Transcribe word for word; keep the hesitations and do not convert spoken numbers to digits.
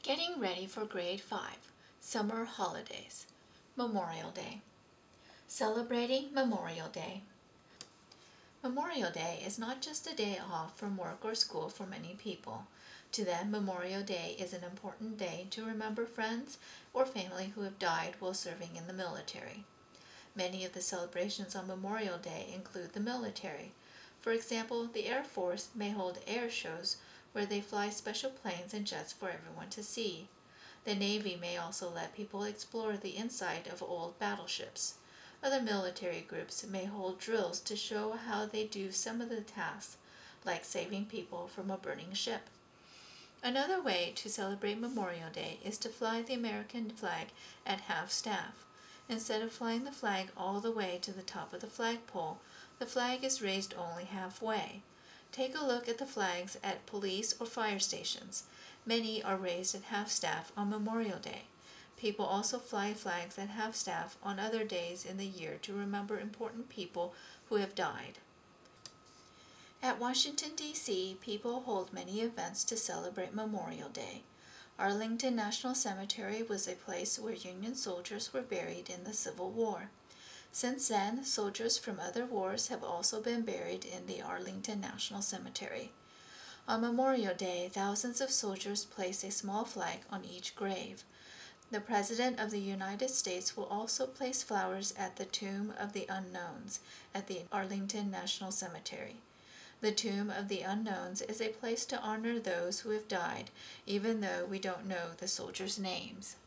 Getting ready for grade five, summer holidays, Memorial Day. Celebrating Memorial Day. Memorial Day is not just a day off from work or school for many people. To them, Memorial Day is an important day to remember friends or family who have died while serving in the military. Many of the celebrations on Memorial Day include the military. For example, the Air Force may hold air shows where they fly special planes and jets for everyone to see. The Navy may also let people explore the inside of old battleships. Other military groups may hold drills to show how they do some of the tasks, like saving people from a burning ship. Another way to celebrate Memorial Day is to fly the American flag at half-staff. Instead of flying the flag all the way to the top of the flagpole, the flag is raised only halfway. Take a look at the flags at police or fire stations. Many are raised at half-staff on Memorial Day. People also fly flags at half-staff on other days in the year to remember important people who have died. At Washington, D C, people hold many events to celebrate Memorial Day. Arlington National Cemetery was a place where Union soldiers were buried in the Civil War. Since then, soldiers from other wars have also been buried in the Arlington National Cemetery. On Memorial Day, thousands of soldiers place a small flag on each grave. The President of the United States will also place flowers at the Tomb of the Unknowns at the Arlington National Cemetery. The Tomb of the Unknowns is a place to honor those who have died, even though we don't know the soldiers' names.